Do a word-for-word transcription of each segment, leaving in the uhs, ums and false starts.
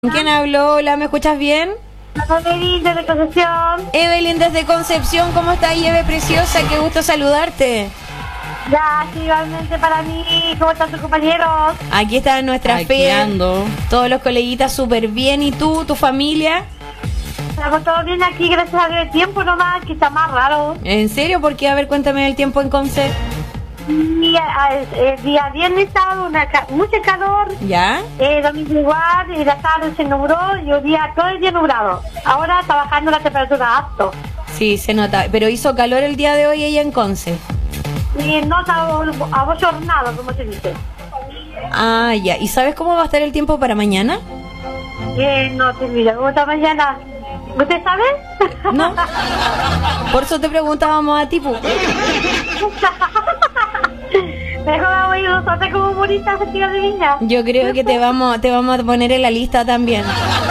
¿Con quién habló? Hola, ¿me escuchas bien? Evelyn desde Concepción. Evelyn desde Concepción, ¿cómo estás, Eve preciosa? Qué gusto saludarte. Ya, sí, igualmente para mí. ¿Cómo están tus compañeros? Aquí está nuestra fe. Todos los coleguitas súper bien. ¿Y tú, tu familia? Estamos todos bien aquí, gracias a Dios. El tiempo nomás, que está más raro. ¿En serio? ¿Por qué? A ver, cuéntame el tiempo en Conce. Y el día viernes estaba una, mucho calor. ¿Ya? Eh, domingo igual, y la tarde se nubló y hoy día todo el día nublado. Ahora está bajando la temperatura alto. Sí, se nota. Pero hizo calor el día de hoy ella en Conce. Y no está abochornado, como se dice. Ah, ya. ¿Y sabes cómo va a estar el tiempo para mañana? Eh, no, te mira, ¿cómo está mañana? ¿Usted sabe? No. Por eso te preguntábamos a ti, pu. Mejor vamos a ir nosotros como bonitas vestidas de niña. Yo creo que te vamos, te vamos a poner en la lista también.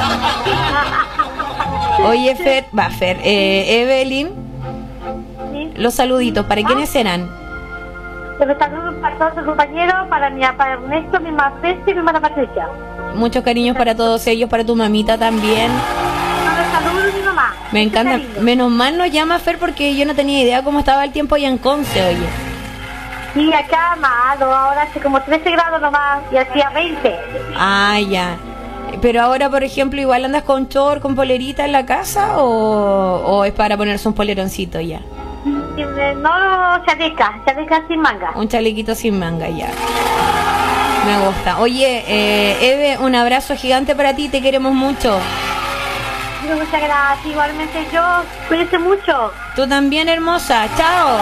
Oye, Fer, va, Fer, eh, Evelyn, ¿Sí? Los saluditos, ¿para quiénes serán? Los saludos para todos sus compañeros, para mi papá Ernesto, mi mamá Peste y mi hermana Patricia. Muchos cariños para todos ellos, para tu mamita también. Los saludos de mi mamá. Me encanta. Menos mal nos llama Fer porque yo no tenía idea cómo estaba el tiempo allá en Conce, oye. Sí, acá malo, ahora hace como trece grados nomás y hacía veinte. Ah, ya. Pero ahora, por ejemplo, igual andas con short, con polerita en la casa o, o es para ponerse un poleroncito ya. No, chaleca, chaleca sin manga. Un chalequito sin manga ya. Me gusta. Oye, eh, Eve, un abrazo gigante para ti, te queremos mucho. Muchas gracias, igualmente yo, cuídese mucho. Tú también, hermosa, chao.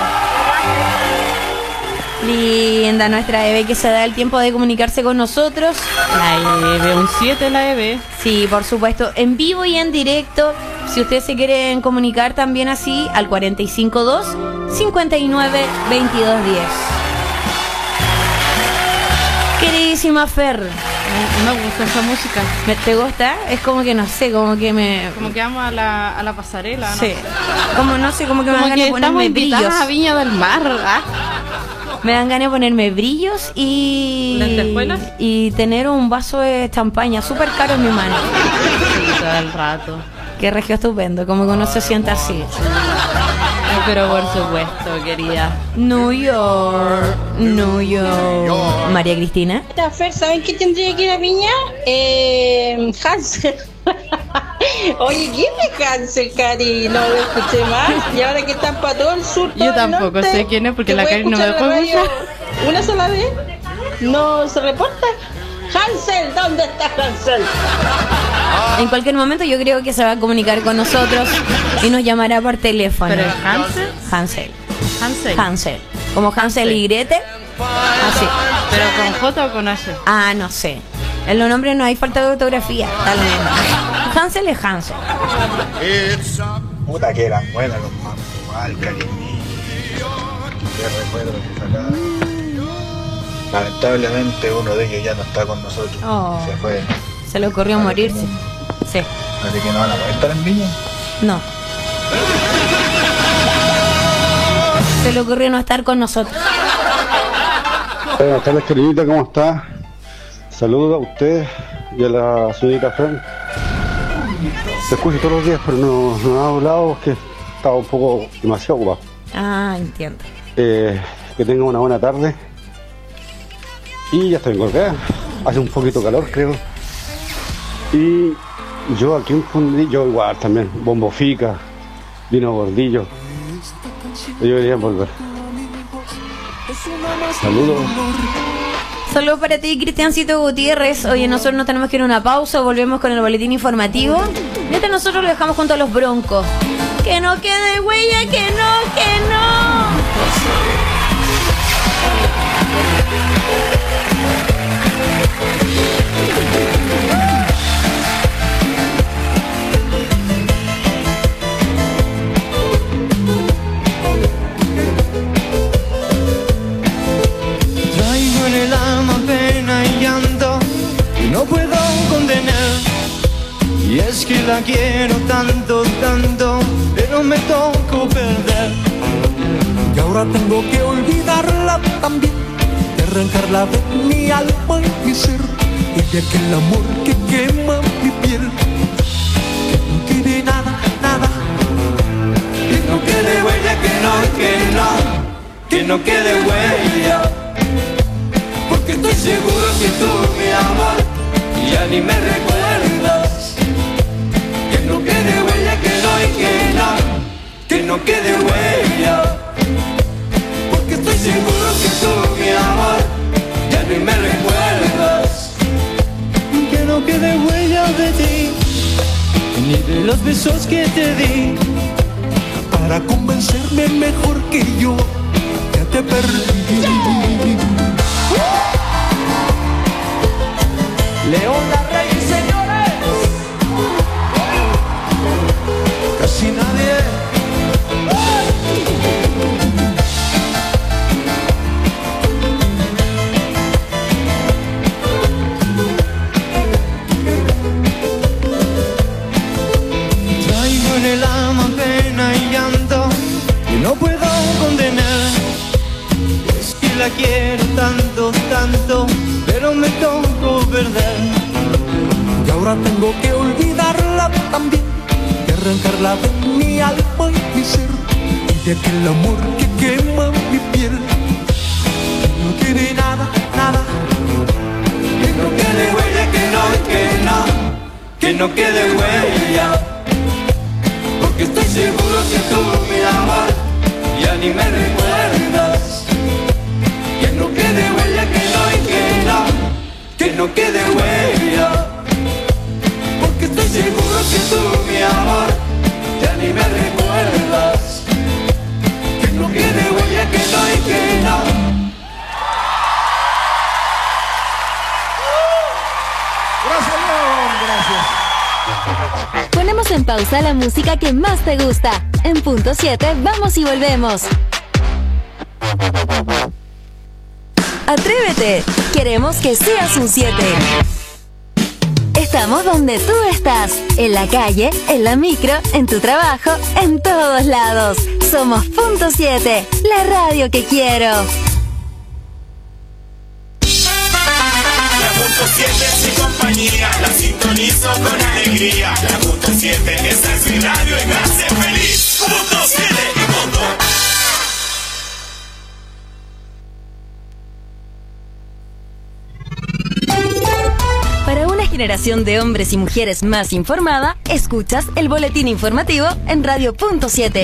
Linda nuestra Eve que se da el tiempo de comunicarse con nosotros. La Eve, un siete la Eve. Sí, por supuesto, en vivo y en directo. Si ustedes se quieren comunicar también así, al cuatro cinco dos, cinco nueve, veintidós diez. Queridísima Fer, Me, me gusta esa música. ¿me te gusta? Es como que no sé, como que me... Como que vamos a la, a la pasarela, ¿no? Sí, como no sé, como que me Como dan que ganas de estamos ponerme invitadas brillos. a Viña del Mar, ¿ah? Me dan ganas de ponerme brillos y... ¿Lentejuelas? Y tener un vaso de champaña súper caro en mi mano. Sí, todo el rato. Qué regio estupendo, como que uno se siente así. Ay, pero por supuesto, querida. New York, New York. María Cristina. Fer, ¿saben qué tendría que ir a Viña? Eh, Hansel. Oye, ¿quién es Hansel, Cari? No lo escuché más. Y ahora que están para todo el sur, todo Yo el tampoco norte, sé quién es porque ¿se la puede Cari no me escuchar dejó la radio escuchar. ¿Una sola vez? ¿No se reporta? Hansel, ¿dónde está Hansel? En cualquier momento yo creo que se va a comunicar con nosotros y nos llamará por teléfono. ¿Pero es Hansel? Hansel. Hansel. Hansel. Como Hansel y Gretel. Así. ¿Pero con J o con H? Ah, no sé. En los nombres no hay falta de ortografía. Tal vez. Hansel es Hansel. Puta que eran buenas los mambos, igual, cariño. Qué recuerdo que sacaban. Lamentablemente uno de ellos ya no está con nosotros. Oh. Se fue. Se le ocurrió morirse. Sí. Así que no van a poder estar en Viña. No. Se le ocurrió no estar con nosotros. Buenas tardes, queridita, ¿cómo está? Saludos a usted y a la señorita Fran. Te escucho todos los días, pero no, no ha hablado porque estaba un poco demasiado ocupado. Ah, entiendo. Eh, que tenga una buena tarde. Y ya estoy en Colgada. Hace un poquito calor, creo. Y yo aquí en Fundillo, igual también, bombo fica, vino gordillo. Yo debería volver. Saludos. Saludos para ti, Cristiancito Gutiérrez. Oye, nosotros nos tenemos que ir a una pausa. Volvemos con el boletín informativo. Mientras nosotros lo dejamos junto a los Broncos. Que no quede huella, que no, que no. Traigo en el alma pena y llanto y no puedo contener. Y es que la quiero tanto, tanto, pero me tocó perder. Y ahora tengo que olvidarla también, de arrancarla de mi alma y mi ser. y de aquel amor que quema mi piel. Que no quede nada, nada, que no quede huella, que no, que no, que no quede huella. Porque estoy seguro que tú, mi amor, ya ni me recuerdas. Que no quede huella, que no, y que no, que no quede huella. Porque estoy seguro que tú, mi amor, ya ni me recuerdas. Que no quede huella de ti, ni de los besos que te di, para convencerme mejor que yo ya te perdí. León Larrey, señores. Casi nadie. Traigo en el alma pena y llanto que no puedo condenar. Es que la quiero tanto, tanto, pero me tocó perder. Y ahora tengo que olvidarla también, que arrancarla de mi alma y mi ser, y de aquel amor que quema mi piel. Que no quede nada, nada, que no quede huella, que no, que no, que no quede huella. Porque estoy seguro que tú, mi amor, ya ni me recuerdas. Que no quede huella, que no, y que no, que no quede huella. Porque estoy seguro que tú, mi amor, ya ni me recuerdas. Que no quede huella, que no, y que no. Gracias, León, gracias. Ponemos en pausa la música que más te gusta. En punto siete, vamos y volvemos. Atrévete, queremos que seas un siete. Estamos donde tú estás, en la calle, en la micro, en tu trabajo, en todos lados. Somos punto siete, la radio que quiero. La punto siete es mi compañía, la sintonizo con alegría. La punto siete, esta es mi radio y me hace feliz. Punto siete y punto. Para una generación de hombres y mujeres más informada, escuchas el boletín informativo en Radio Punto siete.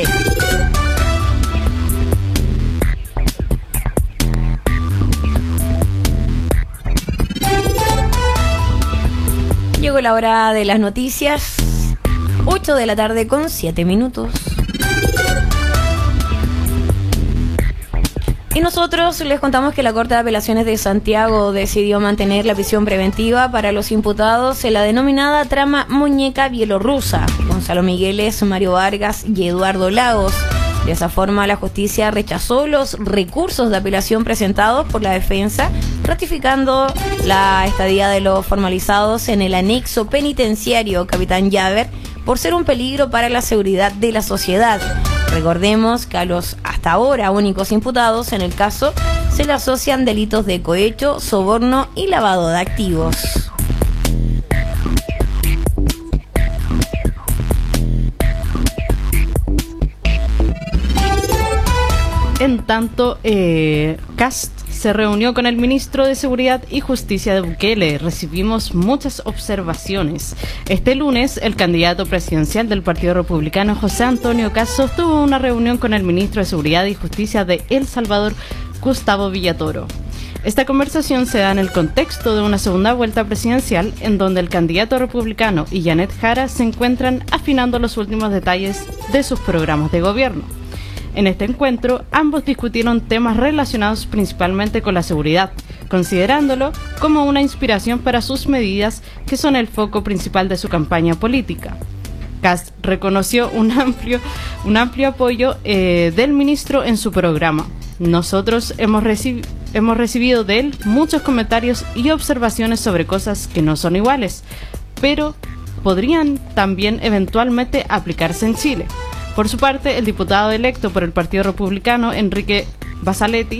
Llegó la hora de las noticias, ocho de la tarde con siete minutos. Y nosotros les contamos que la Corte de Apelaciones de Santiago decidió mantener la prisión preventiva para los imputados en la denominada trama Muñeca Bielorrusa, Gonzalo Migueles, Mario Vargas y Eduardo Lagos. De esa forma, la justicia rechazó los recursos de apelación presentados por la defensa, ratificando la estadía de los formalizados en el anexo penitenciario Capitán Llaver por ser un peligro para la seguridad de la sociedad. Recordemos que a los hasta ahora únicos imputados en el caso se le asocian delitos de cohecho, soborno y lavado de activos. En tanto, eh, Cast se reunió con el ministro de Seguridad y Justicia de Bukele. Recibimos muchas observaciones. Este lunes, el candidato presidencial del Partido Republicano, José Antonio Cast, sostuvo una reunión con el ministro de Seguridad y Justicia de El Salvador, Gustavo Villatoro. Esta conversación se da en el contexto de una segunda vuelta presidencial en donde el candidato republicano y Janet Jara se encuentran afinando los últimos detalles de sus programas de gobierno. En este encuentro, ambos discutieron temas relacionados principalmente con la seguridad, considerándolo como una inspiración para sus medidas que son el foco principal de su campaña política. Cast reconoció un amplio, un amplio apoyo eh, del ministro en su programa. Nosotros hemos, reci- hemos recibido de él muchos comentarios y observaciones sobre cosas que no son iguales, pero podrían también eventualmente aplicarse en Chile. Por su parte, el diputado electo por el Partido Republicano, Enrique Basaletti,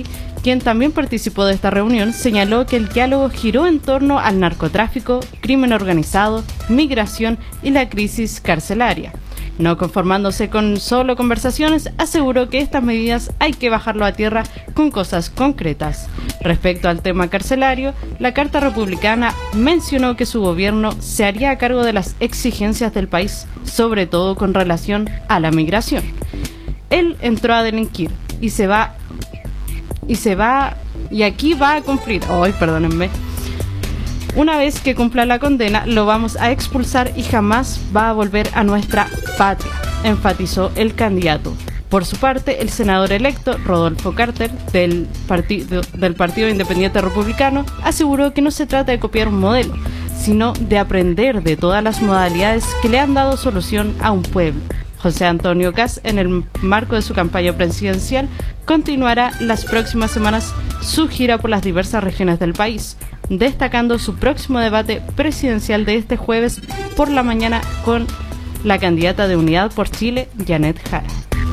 quien también participó de esta reunión, señaló que el diálogo giró en torno al narcotráfico, crimen organizado, migración y la crisis carcelaria. No conformándose con solo conversaciones, aseguró que estas medidas hay que bajarlo a tierra con cosas concretas. Respecto al tema carcelario, la Carta Republicana mencionó que su gobierno se haría a cargo de las exigencias del país, sobre todo con relación a la migración. Él entró a delinquir y se va y se va y aquí va a cumplir. Ay, perdónenme. Una vez que cumpla la condena, lo vamos a expulsar y jamás va a volver a nuestra patria, enfatizó el candidato. Por su parte, el senador electo, Rodolfo Carter, del Partido, del Partido Independiente Republicano, aseguró que no se trata de copiar un modelo, sino de aprender de todas las modalidades que le han dado solución a un pueblo. José Antonio Kast, en el marco de su campaña presidencial, continuará las próximas semanas su gira por las diversas regiones del país, destacando su próximo debate presidencial de este jueves por la mañana con la candidata de Unidad por Chile, Janet Jara.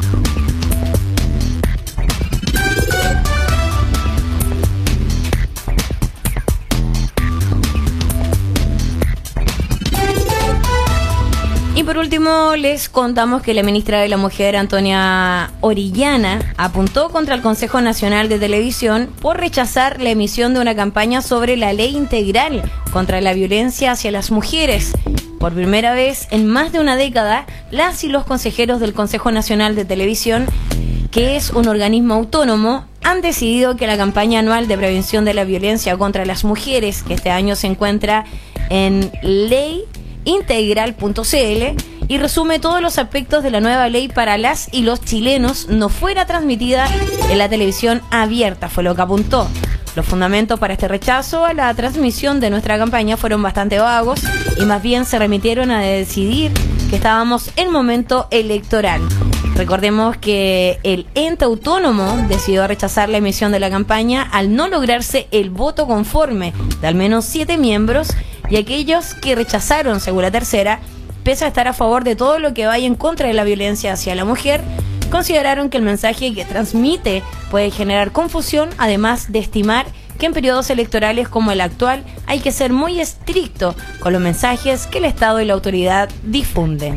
Y por último, les contamos que la ministra de la Mujer, Antonia Orellana, apuntó contra el Consejo Nacional de Televisión por rechazar la emisión de una campaña sobre la ley integral contra la violencia hacia las mujeres. Por primera vez en más de una década, las y los consejeros del Consejo Nacional de Televisión, que es un organismo autónomo, han decidido que la campaña anual de prevención de la violencia contra las mujeres, que este año se encuentra en ley integral punto c l y resume todos los aspectos de la nueva ley para las y los chilenos, no fuera transmitida en la televisión abierta, fue lo que apuntó. Los fundamentos para este rechazo a la transmisión de nuestra campaña fueron bastante vagos y más bien se remitieron a decidir que estábamos en momento electoral. Recordemos que el ente autónomo decidió rechazar la emisión de la campaña al no lograrse el voto conforme de al menos siete miembros, y aquellos que rechazaron, según la tercera, pese a estar a favor de todo lo que vaya en contra de la violencia hacia la mujer, consideraron que el mensaje que transmite puede generar confusión, además de estimar que en periodos electorales como el actual hay que ser muy estricto con los mensajes que el Estado y la autoridad difunden.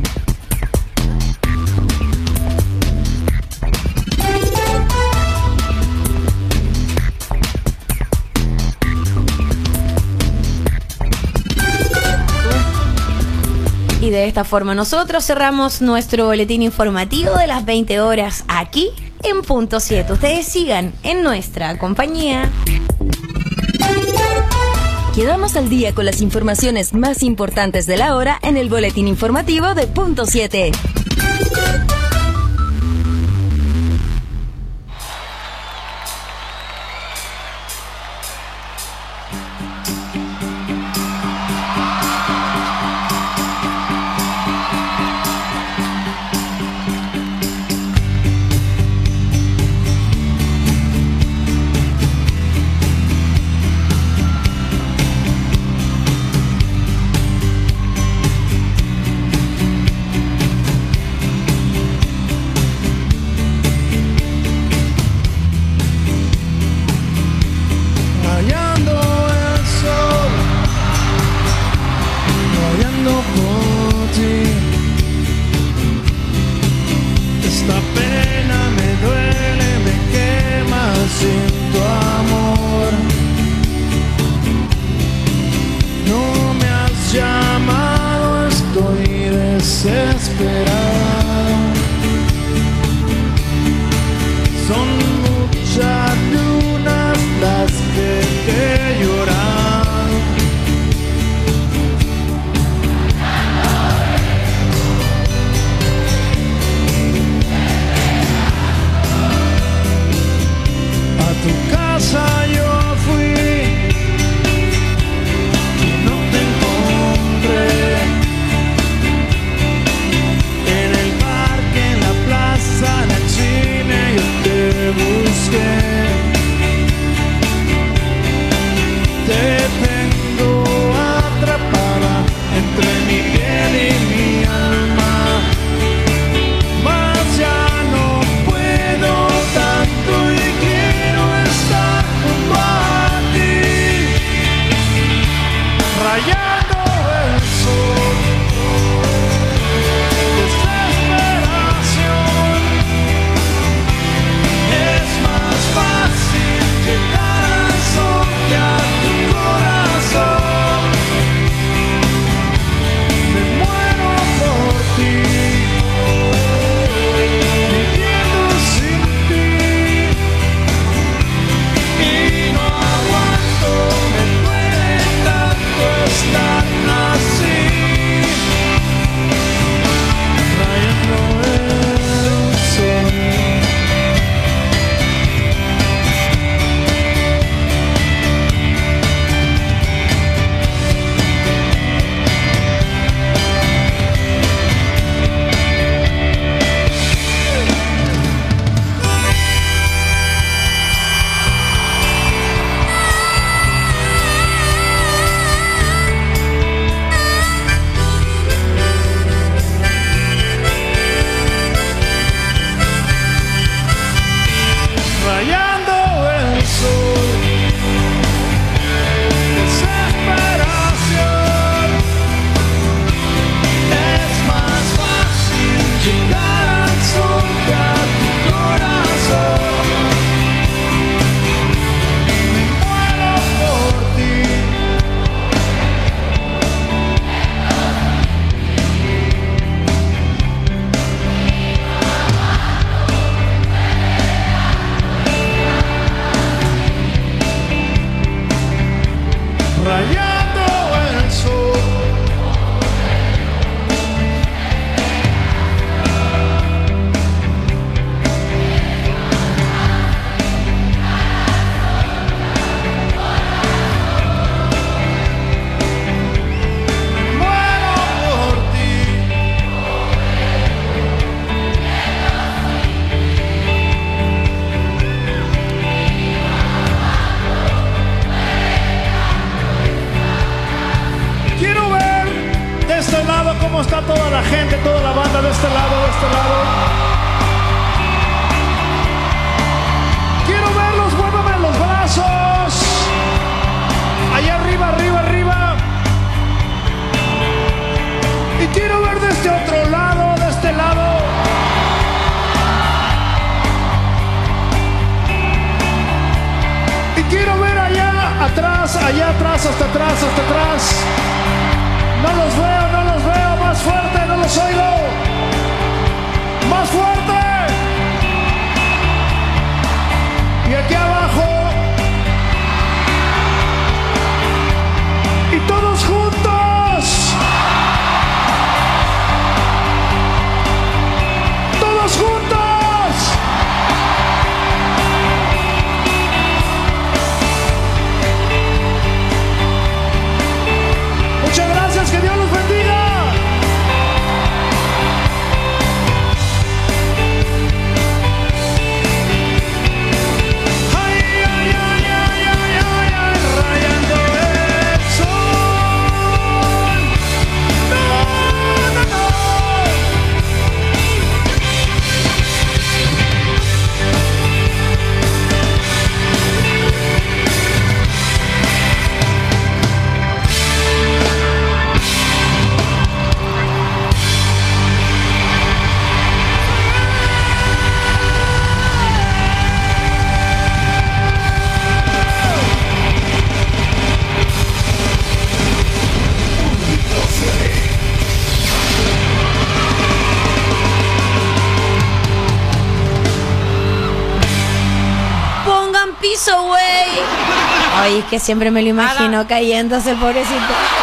Y de esta forma nosotros cerramos nuestro boletín informativo de las veinte horas aquí en Punto siete. Ustedes sigan en nuestra compañía. Quedamos al día con las informaciones más importantes de la hora en el boletín informativo de Punto siete. En ¿Cómo está toda la gente, toda la banda de este lado, de este lado? Quiero verlos, muévame los brazos. Allá arriba, arriba, arriba. Y quiero ver de este otro lado, de este lado. Y quiero ver allá atrás, allá atrás, hasta atrás, hasta atrás. No los veo, no los veo. Más fuerte, no los oigo. Más fuerte. Y aquí abajo. Y todos juntos. Todos juntos. Muchas gracias, que Dios los bendiga. Ay, ay, ay, ay, ay, ay, ay, rayando el sol. No, no, no. Pongan piso, güey. Ay, es que siempre me lo imagino cayéndose el pobrecito.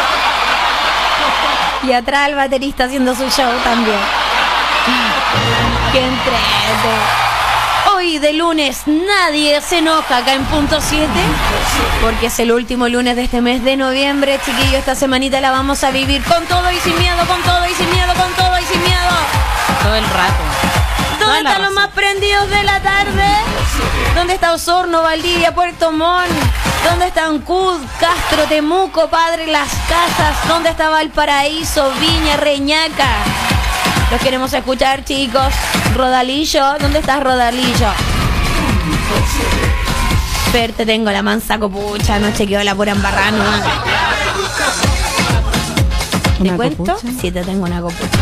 Y atrás el baterista haciendo su show también. ¡Qué entrete! Hoy de lunes nadie se enoja acá en Punto siete, porque es el último lunes de este mes de noviembre, chiquillos. Esta semanita la vamos a vivir con todo y sin miedo, con todo y sin miedo, con todo y sin miedo. Todo el rato. ¿Dónde Toda la están los razón. más prendidos de la tarde? ¿Dónde está Osorno, Valdivia, Puerto Montt? ¿Dónde está Ancud, Castro, Temuco, Padre Las Casas? ¿Dónde está Valparaíso, Viña, Reñaca? Los queremos escuchar, chicos. Rodalillo, ¿dónde estás, Rodalillo? Fer, te tengo la mansa copucha, no chequeo la pura embarrano. ¿Te ¿Una cuento? copucha? Sí, te tengo una copucha.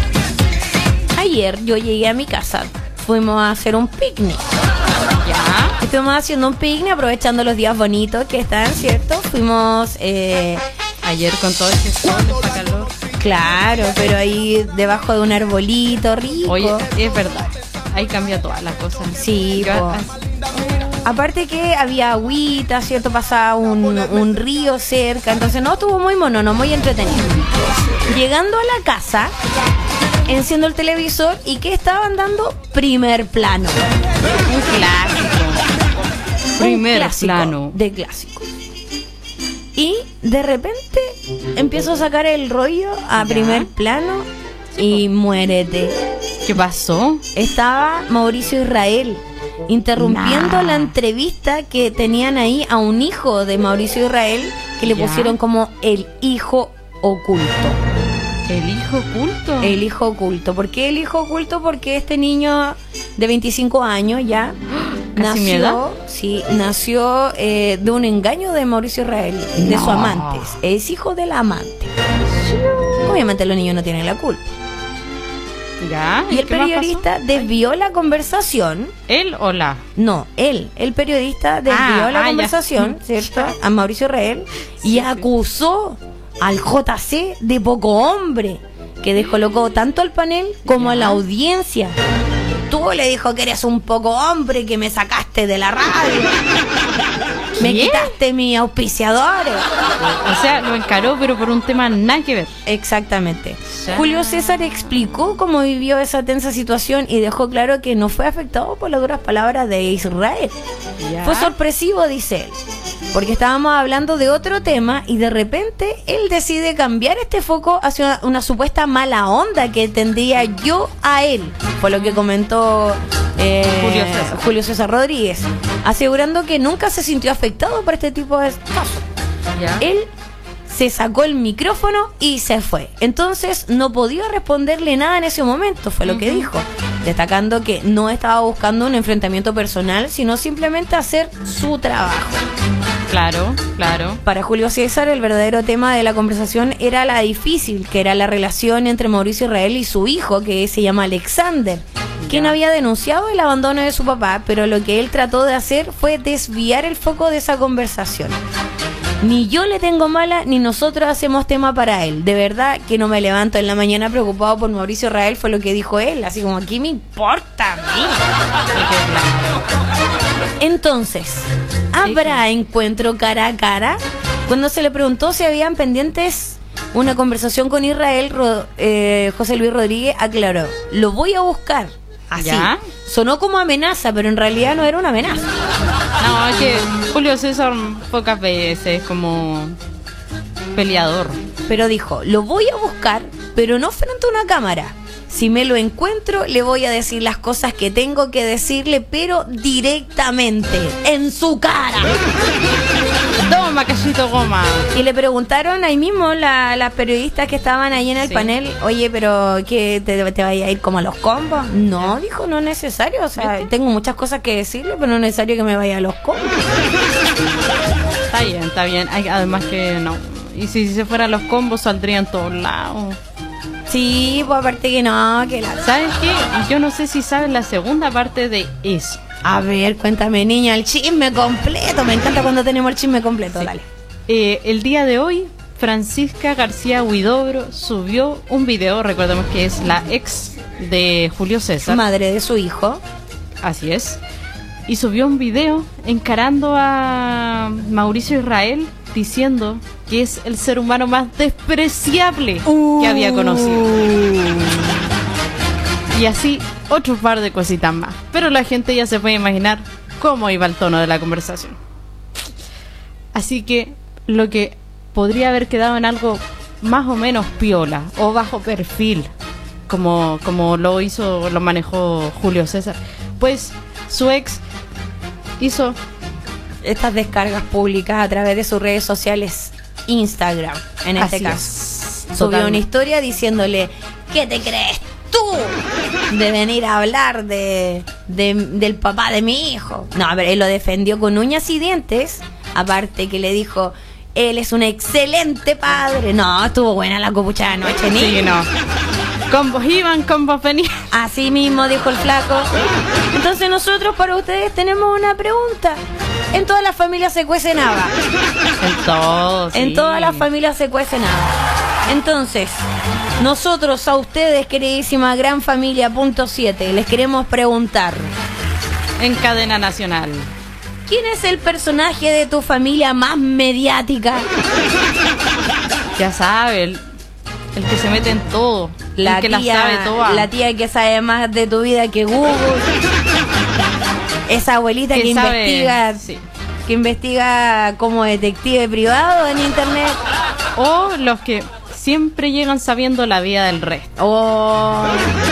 Ayer yo llegué a mi casa, fuimos a hacer un picnic. Ya. Estuvimos haciendo un picnic aprovechando los días bonitos que están, ¿cierto? Fuimos, eh, Ayer con todo ese sol, esta calor. claro, pero ahí debajo de un arbolito rico. Oye, es verdad. Ahí cambia todas las cosas. Sí, Yo- po. Aparte que había agüita, ¿cierto? Pasaba un, un río cerca, entonces no, estuvo muy monono, muy entretenido. Llegando a la casa, enciendo el televisor y ¿qué estaban dando? Primer plano. Un clásico. Primer Un clásico plano. de clásico. Y de repente empiezo a sacar el rollo a Ya. primer plano y muérete. ¿Qué pasó? Estaba Mauricio Israel interrumpiendo Nah. la entrevista que tenían ahí a un hijo de Mauricio Israel que le Ya. pusieron como el hijo oculto. ¿El hijo oculto? El hijo oculto. ¿Por qué el hijo oculto? Porque este niño de veinticinco años ya ¿Casi mi edad? nació, sí, nació eh, de un engaño de Mauricio Israel, de No. su amante. Es hijo del amante. Obviamente los niños no tienen la culpa. Ya. Y el qué más periodista pasó? desvió la conversación. ¿Él o la? No, él, el periodista desvió Ah, la ah, ya. conversación, ¿cierto? A Mauricio Israel y acusó al J C de poco hombre, que descolocó tanto al panel como a la audiencia. Tú le dijo que eres un poco hombre, que me sacaste de la radio. Me ¿Qué? quitaste mis auspiciadores. O sea, lo encaró, pero por un tema nada que ver. Exactamente. Ya. Julio César explicó cómo vivió esa tensa situación y dejó claro que no fue afectado por las duras palabras de Israel. Ya. Fue sorpresivo, dice él, porque estábamos hablando de otro tema y de repente él decide cambiar este foco hacia una, una supuesta mala onda que tendría yo a él. Fue lo que comentó eh, Julio César. Julio César Rodríguez, asegurando que nunca se sintió afectado por este tipo de casos. Ya. Él se sacó el micrófono y se fue. Entonces no podía responderle nada en ese momento, fue lo que dijo, destacando que no estaba buscando un enfrentamiento personal, sino simplemente hacer su trabajo. Claro, claro. Para Julio César, el verdadero tema de la conversación era la difícil, que era la relación entre Mauricio Israel y su hijo, que se llama Alexander, quien había denunciado el abandono de su papá, pero lo que él trató de hacer fue desviar el foco de esa conversación. Ni yo le tengo mala, ni nosotros hacemos tema para él. De verdad que no me levanto en la mañana preocupado por Mauricio Israel, fue lo que dijo él. Así como, ¿qué me importa a mí? Entonces, ¿habrá encuentro cara a cara? Cuando se le preguntó si habían pendientes una conversación con Israel, Ro- eh, José Luis Rodríguez aclaró, lo voy a buscar. Así. ¿Ya? Sonó como amenaza, pero en realidad no era una amenaza. No, es que Julio César pocas veces como peleador. Pero dijo, lo voy a buscar, pero no frente a una cámara. Si me lo encuentro, le voy a decir las cosas que tengo que decirle, pero directamente, en su cara. Toma, cachito goma. Y le preguntaron ahí mismo la- las periodistas que estaban ahí en el Sí. panel, oye, pero ¿qué te, te vaya a ir como a los combos? No, dijo, no es necesario, o sea, tengo muchas cosas que decirle, pero no es necesario que me vaya a los combos. Está bien, está bien. Hay- Además que no. Y si se fueran los combos saldrían todos lados. Sí, pues aparte que no, que la... ¿Sabes qué? Yo no sé si sabes la segunda parte de eso. A ver, cuéntame, niña, el chisme completo. Me encanta cuando tenemos el chisme completo, Sí. dale. Eh, el día de hoy, Francisca García Huidobro subió un video, recordemos que es la ex de Julio César. Madre de su hijo. Así es. Y subió un video encarando a Mauricio Israel diciendo que es el ser humano más despreciable Uh. que había conocido. Y así otro par de cositas más. Pero la gente ya se puede imaginar cómo iba el tono de la conversación. Así que lo que podría haber quedado en algo más o menos piola o bajo perfil, como, como lo hizo, lo manejó Julio César, pues su ex hizo Estas descargas públicas a través de sus redes sociales, Instagram, en este Así caso. es. Subió Totalmente. una historia diciéndole, ¿qué te crees tú de venir a hablar de, de- del papá de mi hijo? No, a ver, él lo defendió con uñas y dientes, aparte que le dijo, él es un excelente padre. No, estuvo buena la copucha de anoche, ni. Sí, no. Combos iban, combos venían. Así mismo dijo el flaco. Entonces nosotros para ustedes tenemos una pregunta. En todas las familias se cuece nada. En todo, sí. En todas las familias se cuece nada. Entonces, nosotros a ustedes, queridísima gran familia punto siete, les queremos preguntar, En cadena nacional. ¿quién es el personaje de tu familia más mediática? Ya sabe, el, el que se mete en todo. La el que tía, la sabe toda. la tía que sabe más de tu vida que Google. Esa abuelita que, Que sabe, investiga, sí. que investiga como detective privado en internet. O los que siempre llegan sabiendo la vida del resto. Oh.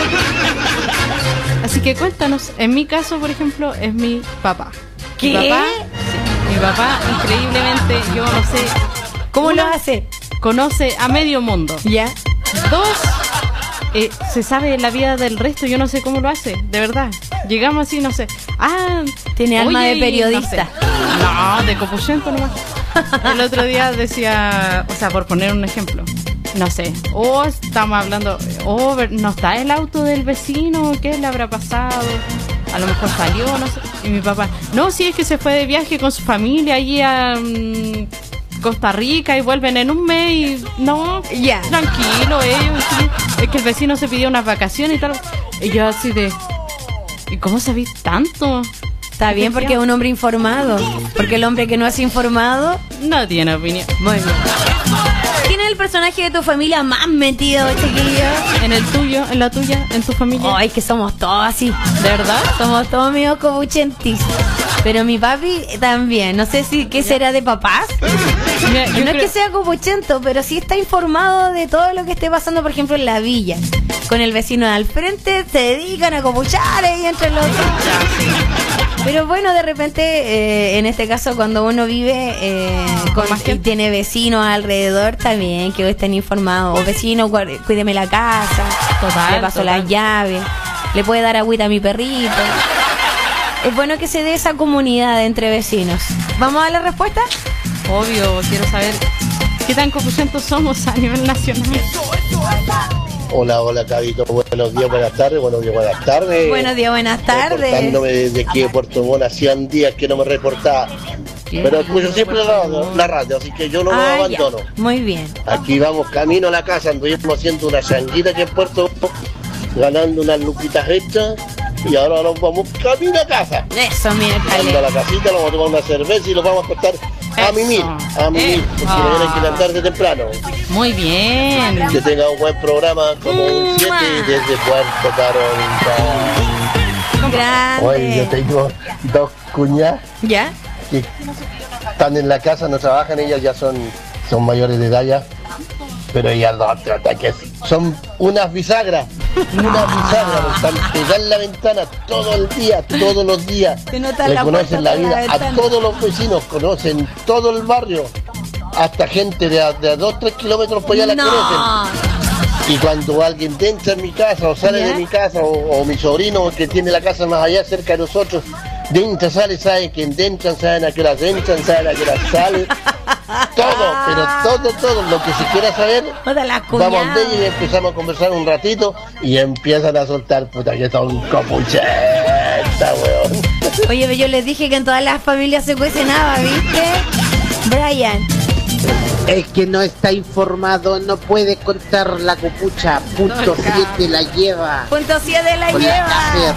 Así que cuéntanos, en mi caso, por ejemplo, es mi papá. ¿Qué? Mi papá, sí, mi papá, increíblemente, yo no sé ¿Cómo uno, lo hace? conoce a medio mundo. ¿Ya? Dos, eh, se sabe la vida del resto, yo no sé cómo lo hace, de verdad. Llegamos así, no sé. Ah, Tiene alma oye, de periodista. No, sé. No, de copuchento nomás. El otro día decía, o sea, por poner un ejemplo, no sé, o estamos hablando, o no está el auto del vecino, ¿qué le habrá pasado? A lo mejor salió, no sé. Y mi papá, no, si es que se fue de viaje con su familia allí a mm, Costa Rica y vuelven en un mes y no, Ya. tranquilo ellos, sí. Es que el vecino se pidió unas vacaciones y tal. Y yo así de, ¿y cómo sabís tanto? Está bien porque es un hombre informado. Porque el hombre que no es informado, No tiene opinión. muy bien. ¿Quién es el personaje de tu familia más metido, chiquillos? En el tuyo, en la tuya, en tu familia. Ay, que somos todos así. ¿De verdad? Somos todos medio copuchentis. Pero mi papi también. No sé si qué será de papás. Mira, yo No es creo- que sea copuchento, pero sí está informado de todo lo que esté pasando, por ejemplo, en la villa. Con el vecino de al frente se dedican a copuchar ahí entre los dos. Pero bueno, de repente, eh, en este caso, cuando uno vive eh, con, y tiene vecinos alrededor, también que estén informados. O vecinos, guar- cuídeme la casa, Total, le paso total. las llaves, le puede dar agüita a mi perrito. Es bueno que se dé esa comunidad entre vecinos. ¿Vamos a la respuesta? Obvio, quiero saber qué tan confusentos somos a nivel nacional. Hola, hola, Cabito. Buenos días, buenas tardes. Buenos días, buenas tardes. Buenos días, buenas tardes. Reportándome desde aquí de Puerto Montt. Hacían días que no me reportaba. Pero escucho siempre la radio, la radio, así que yo no lo Ah, abandono. ya. Muy bien. Aquí vamos camino a la casa. Anduvimos haciendo una changuita aquí en Puerto Montt, ganando unas luquitas extras. Y ahora nos vamos camino a casa. Eso, mira, Vamos a la casita, nos vamos a tomar una cerveza y nos vamos a acostar a mimir. A mimir, porque me vienen que levantarse temprano. Muy bien. Que tenga un buen programa como un siete desde Puerto Carolina. Grande. Oye, yo tengo dos cuñadas ¿Ya? que están en la casa, no trabajan, ellas ya son, son mayores de edad ya. Pero ellas dos tratan que son unas bisagras, unas bisagras, están pegadas en la ventana todo el día, todos los días. Se nota Le la conocen puerta la por la vida a ventana. todos los vecinos, conocen todo el barrio, hasta gente de a, de a dos, tres kilómetros por allá la No. conocen. Y cuando alguien entra en mi casa o sale ¿Ya? de mi casa o, o mi sobrino que tiene la casa más allá cerca de nosotros, de entra, sale, saben que entran, saben a qué horas entran, saben a qué horas salen. Todo, pero todo, todo, lo que se quiera saber, Hola, la vamos cuñada. donde ellos y empezamos a conversar un ratito y empiezan a soltar, puta, que son copuchetas, weón. Oye, yo les dije que en todas las familias se cuecen habas, ¿viste? Brian. Es que no está informado, no puede contar la copucha. Punto siete la lleva. Punto siete la Con la lleva. Fer.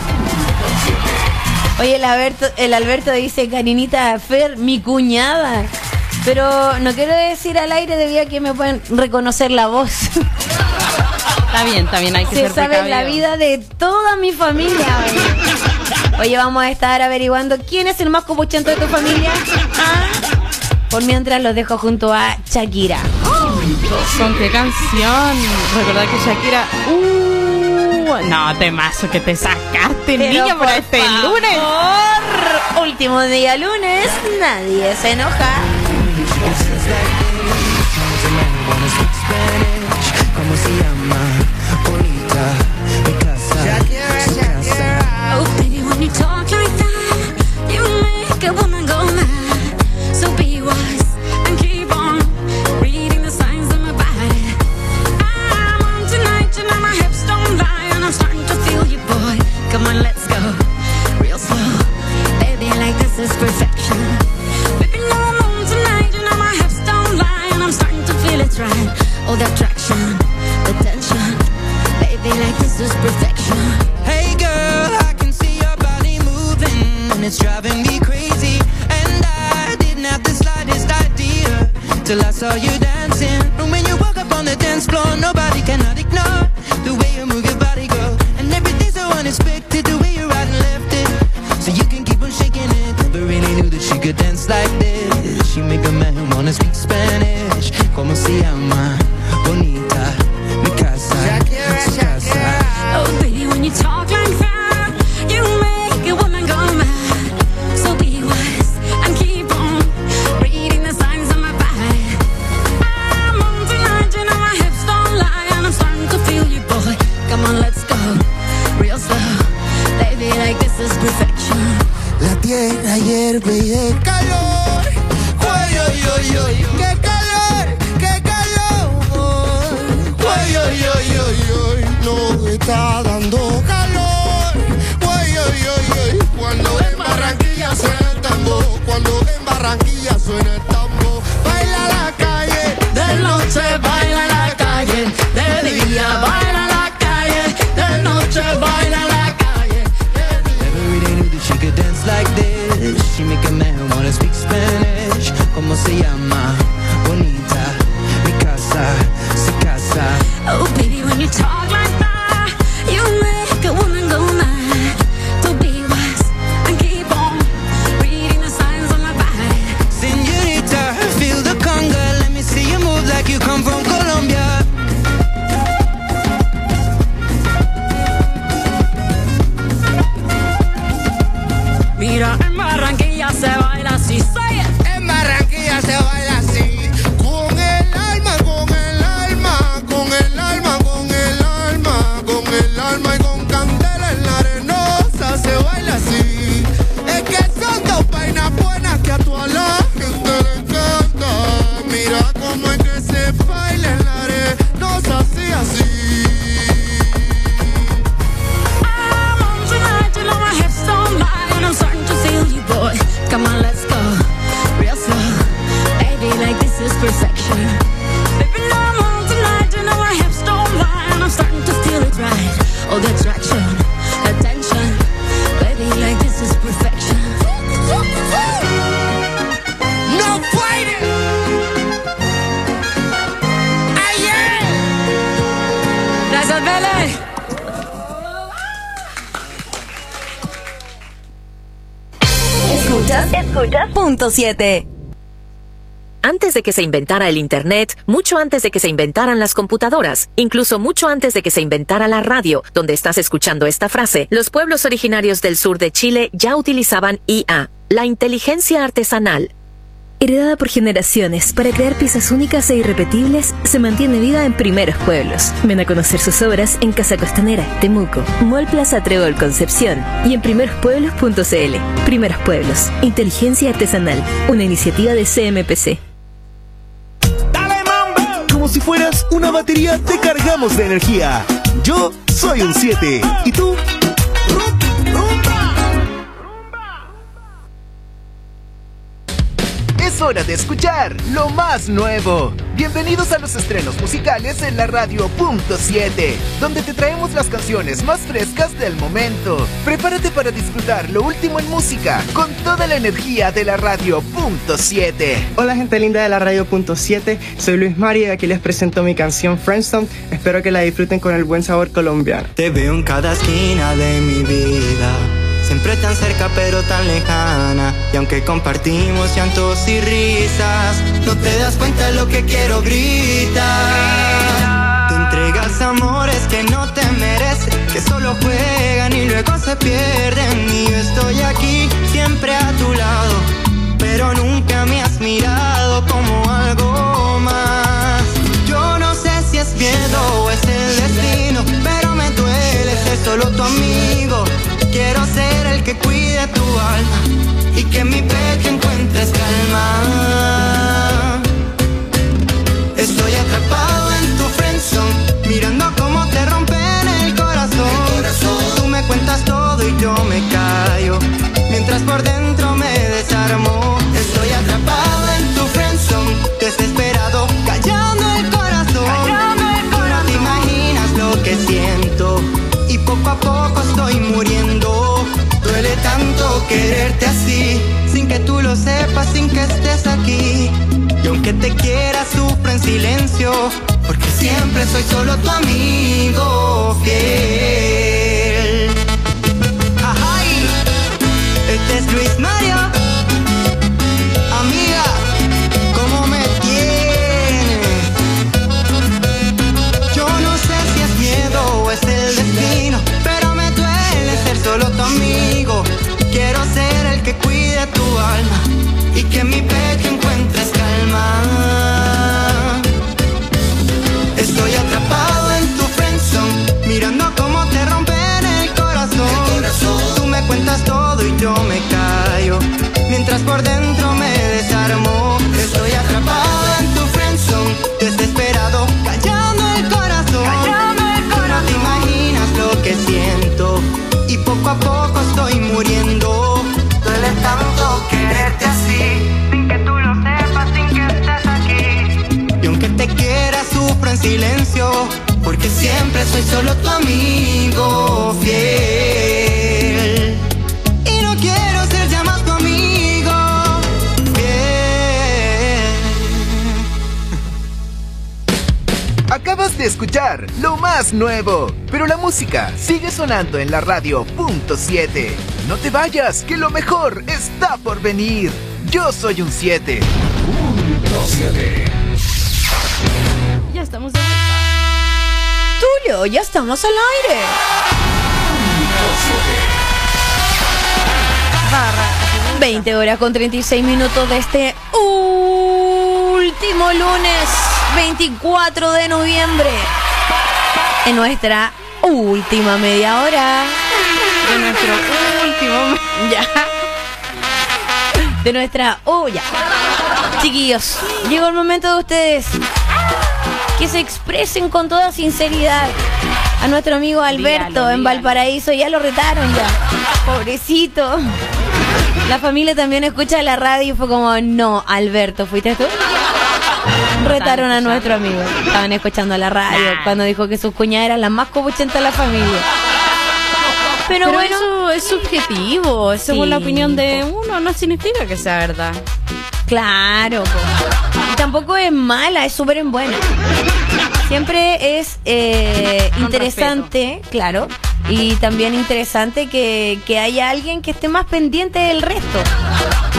Oye, el Alberto, el Alberto dice, Karinita Fer, mi cuñada. Pero no quiero decir al aire debido a que me pueden reconocer la voz. Está bien, está bien, hay que Se ser sabe la precavido. vida de toda mi familia. Oye. Oye, vamos a estar averiguando quién es el más copuchento de tu familia. Ah. Por mientras los dejo junto a Shakira. ¿Con qué canción? Recordad que Shakira... Uh, no, temazo que te sacaste, Pero niña, por para este favor, lunes. último día lunes, nadie se enoja. ¿Cómo se llama? Bonita, mi casa. Oh, baby, when you talk like that, you make a woman go mad. So be wise and keep on reading the signs of my body. I'm on tonight, you know my hips don't lie, and I'm starting to feel you, boy. Come on, let's go real slow, baby. Like this is perfection. Baby, no, I'm on tonight, you know my hips don't lie, and I'm starting to feel it's right. Oh, the attraction, the tension, baby. Like this is perfection. Hey girl, I can see your body moving, and it's driving me crazy. And I didn't have the slightest idea till I saw you dancing. And when you walk up on the dance floor, nobody cannot ignore the way you move your body, girl. And everything's so unexpected, the way you right and left it. So you can keep on shaking it. Never really knew that she could dance like this. She make a man wanna speak Spanish. Como se llama? Bonita, mi casa, su casa. Oh, baby, when you talk like that, you make a woman go mad. So be wise and keep on reading the signs of my body. I'm on tonight, you know my hips don't lie, and I'm starting to feel you, boy. Come on, let's go real slow, baby. Like this is perfection. La tierra hierve y de calor. Uy, uy, uy, uy, qué calor, qué calor. Uy, uy, uy, uy, uy, no está dando calor. Uy, uy, uy, uy, cuando en Barranquilla suena el tambor, cuando en Barranquilla suena el tambor. Baila la calle, de noche baila la calle, de día baila la calle, de noche baila la calle. Never really knew that she could dance like this. She make a man wanna speak Spanish. ¿Cómo se llama? Bonita, mi casa, su casa. Oh, baby, when you talk like that, you make a woman go mad. So be wise and keep on reading the signs on my body. Escuchas, escuchas punto siete. Antes de que se inventara el Internet, mucho antes de que se inventaran las computadoras, incluso mucho antes de que se inventara la radio, donde estás escuchando esta frase, los pueblos originarios del sur de Chile ya utilizaban I A, la inteligencia artesanal. Heredada por generaciones para crear piezas únicas e irrepetibles, se mantiene viva en Primeros Pueblos. Ven a conocer sus obras en Casa Costanera, Temuco, Mall Plaza Trébol Concepción y en primeros pueblos punto c l. Primeros Pueblos, inteligencia artesanal, una iniciativa de C M P C. Como si fueras una batería, te cargamos de energía. Yo soy un siete. ¿Y tú? Es hora de escuchar lo más nuevo. Bienvenidos a los estrenos musicales en la radio punto siete, donde te traemos las canciones más frescas del momento. Prepárate para disfrutar lo último en música con toda la energía de la radio punto siete. Hola gente linda de la radio punto siete, soy Luis Mari y aquí les presento mi canción Friendstone. Espero que la disfruten con el buen sabor colombiano. Te veo en cada esquina de mi vida, siempre tan cerca pero tan lejana. Y aunque compartimos llantos y risas, no te das cuenta de lo que quiero gritar. Te entregas amores que no te merecen, que solo juegan y luego se pierden. Y yo estoy aquí siempre a tu lado, pero nunca me has mirado como algo más. Yo no sé si es miedo o es el destino, pero me duele ser solo tu amigo. Quiero ser el que cuide tu alma y que en mi pecho encuentres calma. Estoy atrapado en tu friendzone, mirando cómo te rompen el corazón. el corazón. Tú me cuentas todo y yo me callo, mientras por dentro me desarmo. Estoy atrapado en tu friendzone, desesperado, callando el corazón. Callando el corazón. No te imaginas lo que siento y poco a poco estoy muriendo. Duele tanto quererte así, sin que tú lo sepas, sin que estés aquí. Y aunque te quiera, sufro en silencio, porque siempre soy solo tu amigo fiel. Ajay, este es Luis Mario. Amiga, ¿cómo me tienes? Yo no sé si es miedo o es el destino, pero me duele ser solo tu amigo. Quiero ser el que cuide tu alma y que en mi pecho encuentres calma. Estoy atrapado en tu friendzone, mirando cómo te rompen el corazón. el corazón. Tú me cuentas todo y yo me callo, mientras por dentro me desarmo. Estoy atrapado en tu friendzone, desesperado, callando el corazón. Callando el corazón. No te imaginas lo que siento y poco a poco estoy muriendo. Duele tanto quererte así, sin que tú lo sepas, sin que estés aquí. Y aunque te quiera, sufro en silencio, porque siempre soy solo tu amigo fiel. Y no quiero ser ya más tu amigo fiel. Acabas de escuchar lo más nuevo, pero la música sigue sonando en la radio punto siete. No te vayas, que lo mejor está por venir. Yo soy un siete. punto siete. Ya estamos de vuelta. Tulio, ya estamos al aire. veinte horas con treinta y seis minutos de este último lunes veinticuatro de noviembre. En nuestra última media hora. De nuestro último. Ya. De nuestra. Oh, ya. Chiquillos, llegó el momento de ustedes que se expresen con toda sinceridad. A nuestro amigo Alberto dígalo, en dígalo. Valparaíso ya lo retaron ya. Pobrecito. La familia también escucha la radio y fue como, no, Alberto, ¿fuiste tú? Retaron a nuestro amigo. Estaban escuchando la radio nah. cuando dijo que sus cuñadas eran las más copuchentas de la familia. Pero, Pero bueno, eso es subjetivo. Sí. Según la opinión de uno, no significa que sea verdad. Claro. Y tampoco es mala, es súper buena. Siempre es eh, interesante, respeto. Claro. Y también interesante que, que haya alguien que esté más pendiente del resto.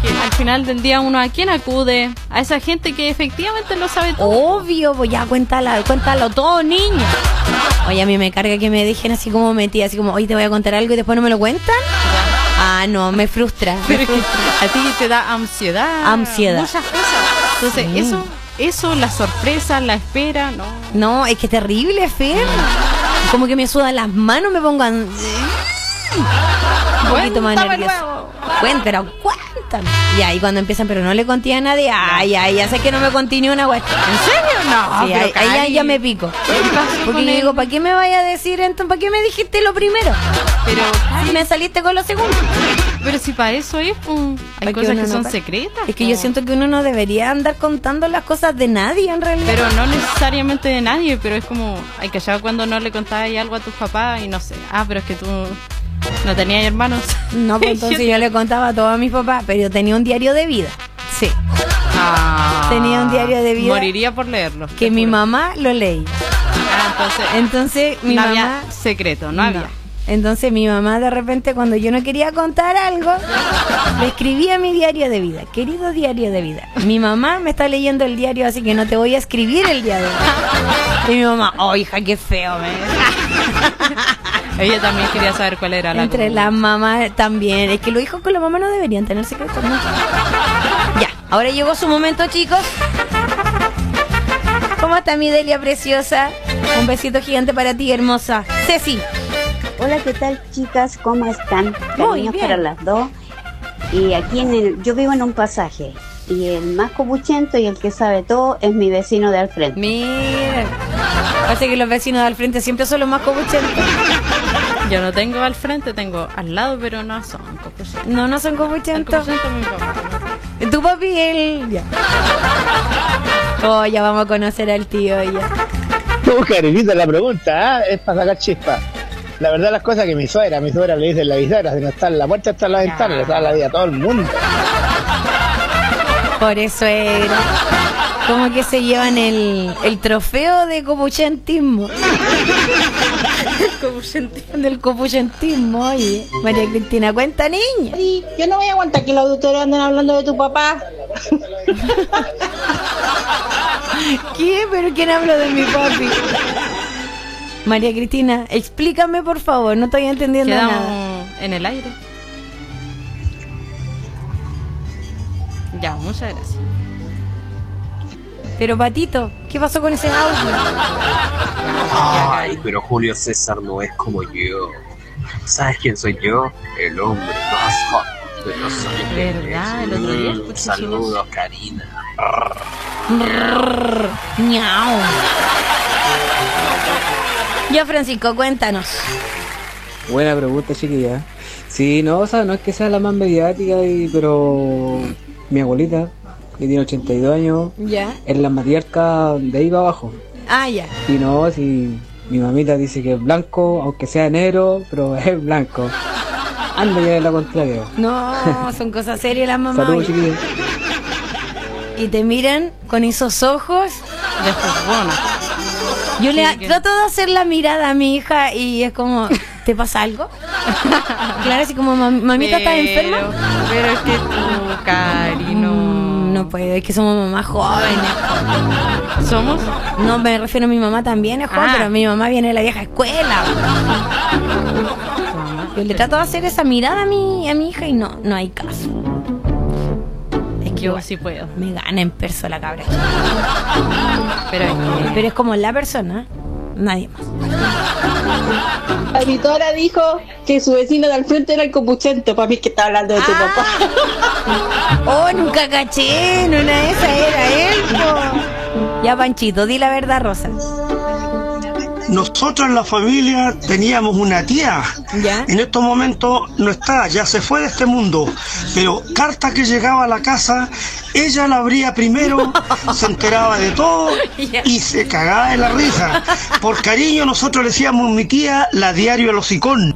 que al final del día uno, ¿a quién acude? A esa gente que efectivamente lo sabe todo. Obvio, pues ya cuéntalo, cuéntalo todo, niña. Oye, a mí me carga que me dejen así como metida, así como, oye, te voy a contar algo y después no me lo cuentan. Ah, no, me frustra. Me Pero frustra. a ti te da ansiedad. Ansiedad. Muchas cosas. Entonces, Sí. eso, eso, la sorpresa, la espera, no. No, es que terrible, Fer. Como que me sudan las manos, me pongan un poquito más Cuéntame nerviosa. luego. Cuéntame, pero cuéntame. Ya, y cuando empiezan, pero no le conté a nadie. Ay, ay, ya sé que no me conté ni una cuestión. ¿En serio? No, Sí, pero ahí, ahí ya, Cari, ya me pico. pasó Porque con yo él? digo, ¿para qué me vaya a decir entonces? ¿Para qué me dijiste lo primero? Pero, Si me saliste con lo segundo. pero si para eso es, pues, hay Para cosas uno que no son pa- secretas. Es que yo pues. siento que uno no debería andar contando las cosas de nadie en realidad. Pero no necesariamente de nadie, pero es como, hay que hallar cuando no le contabas algo a tus papás y no sé. Ah, pero es que tú no tenías hermanos. No, pues entonces yo le contaba todo a mis papás, pero yo tenía un diario de vida. Sí. Ah, Tenía un diario de vida. Moriría por leerlo. Que mi mamá lo leí. Ah, entonces, Entonces mi no mamá... había secreto, no, había. Entonces mi mamá de repente cuando yo no quería contar algo, le escribía mi diario de vida. Querido diario de vida. Mi mamá me está leyendo el diario, así que no te voy a escribir el diario. Y mi mamá, oh hija, qué feo, me. Ella también quería saber cuál era la Entre las mamás también. Es que los hijos con la mamá no deberían tener secretos, ¿no? Ya, ahora llegó su momento, chicos. ¿Cómo está mi Delia preciosa? Un besito gigante para ti, hermosa. Ceci. Hola, ¿qué tal, chicas? ¿Cómo están? Muy Cariños bien. para las dos. Y aquí en el, yo vivo en un pasaje. Y el más copuchento y el que sabe todo es mi vecino de al frente. Mira. Parece que los vecinos de al frente siempre son los más copuchentos. Yo no tengo al frente, tengo al lado, pero no son copuchentos. No, no son El copuchentos. copuchento es mi papá. Tu papi, él. Ya. Oh, ya vamos a conocer al tío ya. Uh, Karenita, la pregunta, ¿ah? Es para sacar chispa. La verdad las cosas que mi suegra, mi suegra le dice la bisagra, si no está en la puerta, está en la ventana, le da la vida a todo el mundo. Por eso era. Como que se llevan el, el trofeo de copuchentismo. Del copuchentismo, oye. María Cristina, cuenta, niña. Yo no voy a aguantar que los auditores anden hablando de tu papá. ¿Qué? ¿Pero quién habló de mi papi? María Cristina, explícame por favor, no estoy entendiendo Quedamos nada. en el aire. Ya, muchas gracias. Pero Patito, ¿qué pasó con ese audio? Ay, pero Julio César no es como yo. ¿Sabes quién soy yo? El hombre más hot de los años. ¿Verdad? El otro día Mm, escuché Saludos, Karina. Rrrr, ñau. Ya, Francisco, cuéntanos. Buena pregunta, chiquilla. Sí, no, o sea, no es que sea la más mediática, y, pero mi abuelita, que tiene ochenta y dos años, Ya. es la matriarca de ahí para abajo. Ah, ya. Y no, si mi mamita dice que es blanco, aunque sea negro, pero es blanco. Anda ya de la contraria. No, son cosas serias las mamás. Saludos, chiquillos. Y te miran con esos ojos de juzgona. Yo le Sí, que- trato de hacer la mirada a mi hija y es como, ¿te pasa algo? Claro, así como, "Mam- mamita, ¿estás Pero- enferma? Pero es que tú, Cari, no. Mm, no puedo, es que somos mamás jóvenes. ¿Somos? No, me refiero a mi mamá también, es joven, Ah. pero mi mamá viene de la vieja escuela. Yo le trato de hacer esa mirada a mi, a mi hija y no, no hay caso. Es que Yo sí puedo. me gana en perso la cabra. Pero es que... Pero es como la persona, nadie más. La editora dijo que su vecino de al frente era el copuchento. Para mí que está hablando de tu papá. Oh, nunca caché, no era esa, era él, po. Ya, Panchito, di la verdad, Rosa. Nosotros en la familia teníamos una tía. ¿Ya? En estos momentos no está, ya se fue de este mundo. Pero carta que llegaba a la casa, ella la abría primero, se enteraba de todo y se cagaba de la risa. Por cariño nosotros le decíamos mi tía la diario el hocicón.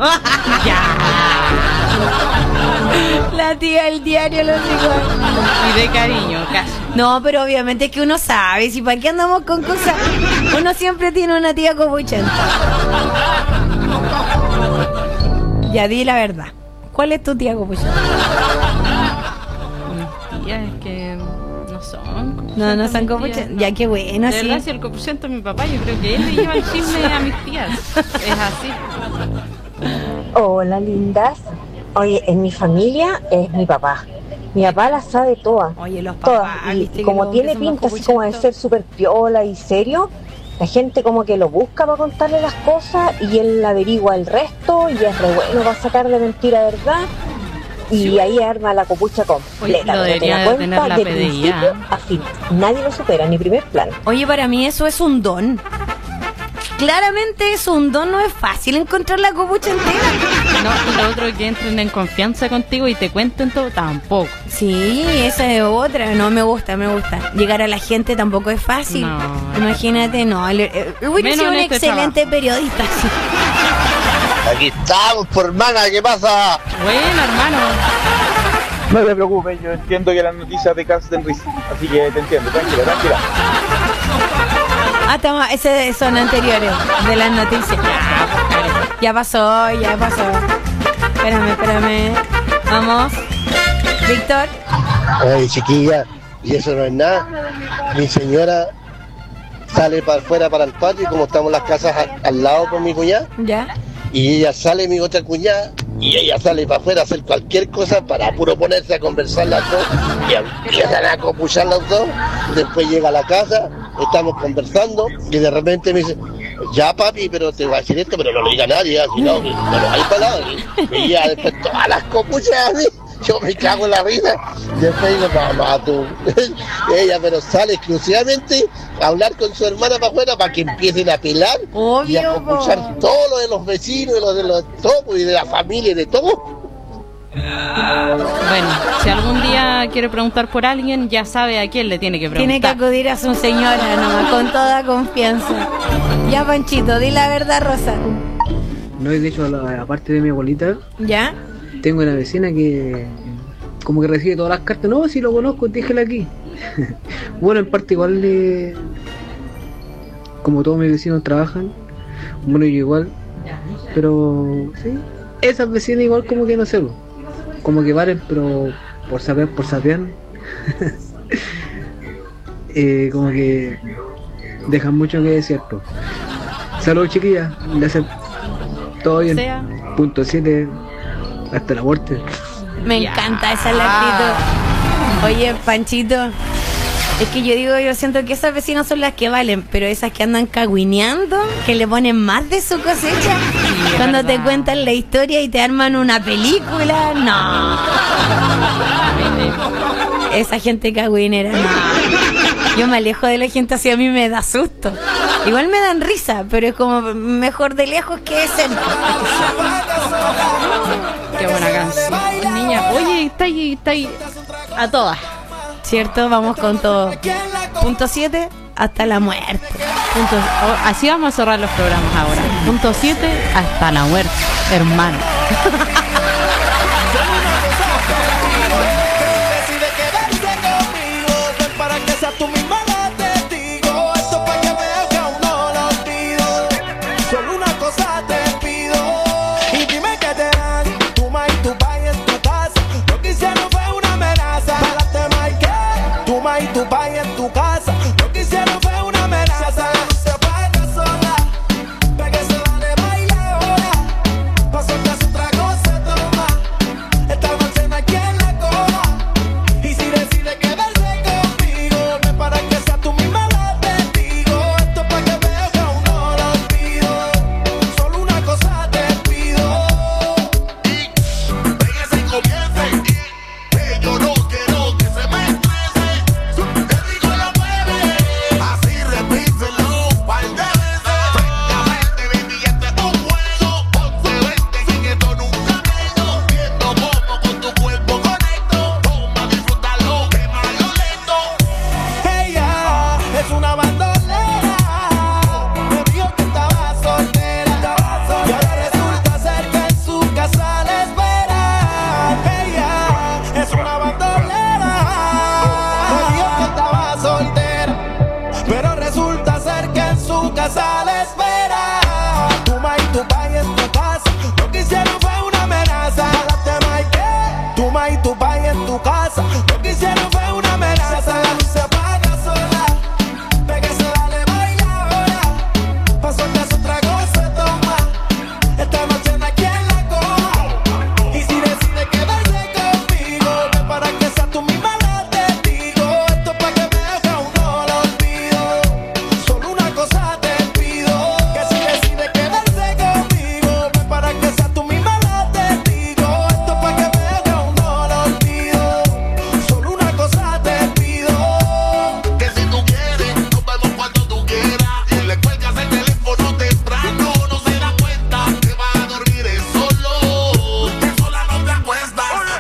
La tía, el diario, los hijos. Y de cariño, casi. No, pero obviamente es que uno sabe, si para qué andamos con cosas. Uno siempre tiene una tía copuchenta. Ya di la verdad. ¿Cuál es tu tía copuchenta? No, no son copuchentos. Ya, qué bueno, de sí. verdad, si el copuchento es mi papá, yo creo que él le lleva el chisme a mis tías. Es así. Hola, lindas. Oye, en mi familia es mi papá. Mi papá las sabe todas. Oye, los todas. papás, Y viste que como los tiene hombres somos pinta así como de ser súper piola y serio, la gente como que lo busca para contarle las cosas y él averigua el resto y es re bueno para sacar de mentira verdad. Y ahí arma la copucha completa. Oye, lo pero te debería la de cuenta tener la de P D I, principio ¿ah? a fin. Nadie lo supera, ni primer plano. Oye, para mí eso es un don. Claramente es un don, no es fácil encontrar la copucha entera. No, y lo otro que entren en confianza contigo y te cuenten todo, tampoco. Sí, esa es otra. No, me gusta, me gusta. Llegar a la gente tampoco es fácil. No. Imagínate, no. Él, él hubiera Menos sido un en este excelente periodista. Sí. Aquí estamos, por hermana, ¿qué pasa? Bueno, hermano. No te preocupes, yo entiendo que las noticias de Cast den risa, así que te entiendo, tranquila, tranquila. Ah, toma, ese son anteriores de las noticias. Ya, ya pasó, ya pasó. Espérame, espérame. Vamos. Víctor. Ay, chiquilla, y eso no es nada. Mi señora sale para afuera, para el patio, y como estamos las casas a- al lado con mi cuñada, Ya. y ella sale, mi otra cuñada, y ella sale para afuera a hacer cualquier cosa para puro ponerse a conversar las dos, y empiezan a copuchar los dos. Después llega a la casa, estamos conversando, y de repente me dice, ya papi, pero te voy a decir esto, pero no lo diga nadie, así no, que no lo hay palabras. Y ya después todas las copuchas así, yo me cago en la risa. Después digo, no, no, tú. Ella, pero sale exclusivamente a hablar con su hermana para afuera para que empiecen a pelar y a copuchar todo lo de los vecinos, y lo de los todos, y de la familia y de todo. Bueno, si algún día quiere preguntar por alguien, ya sabe a quién le tiene que preguntar. Tiene que acudir a su señora nomás, con toda confianza. Ya, Panchito, di la verdad, Rosa. No he dicho, la- aparte de mi abuelita, ¿Ya? tengo una vecina que como que recibe todas las cartas. No, si lo conozco, déjela aquí. Bueno, en parte igual de... Como todos mis vecinos trabajan, bueno, yo igual, pero sí, esas vecinas igual como que no sé, como que valen, pero por saber, por saber, eh, como que dejan mucho que decir. Pues. Saludos, chiquillas, gracias. Todo bien. Sea. Punto siete hasta la muerte. Me encanta esa la actitud. Oye, Panchito, es que yo digo, yo siento que esas vecinas son las que valen, pero esas que andan cagüineando, que le ponen más de su cosecha, cuando te cuentan la historia y te arman una película, no. Esa gente cagüinera, no. Yo me alejo de la gente así, a mí me da susto. Igual me dan risa, pero es como mejor de lejos que de cerca. Qué buena canción, niña. Oye, está ahí, está ahí a todas. ¿Cierto? Vamos con todo. Punto siete, hasta la muerte. Punto, oh, así vamos a cerrar los programas ahora. Punto siete, hasta la muerte, hermano. Para que seas tú misma la testigo. Esto para que veas que aún no lo olvido. Solo una cosa te pido. Y dime que te dan tu ma y tu pa en tu casa. Lo que hicieron fue una amenaza. Párate, ma, y que tu ma y tu pa en tu casa. Lo que hicieron fue una amenaza. Se apaga sola, pa' que se va de baile ahora. Pa' soltarse un trago se toma. Esta noche no hay quien la coja. Y si decide quedarse conmigo, no es para que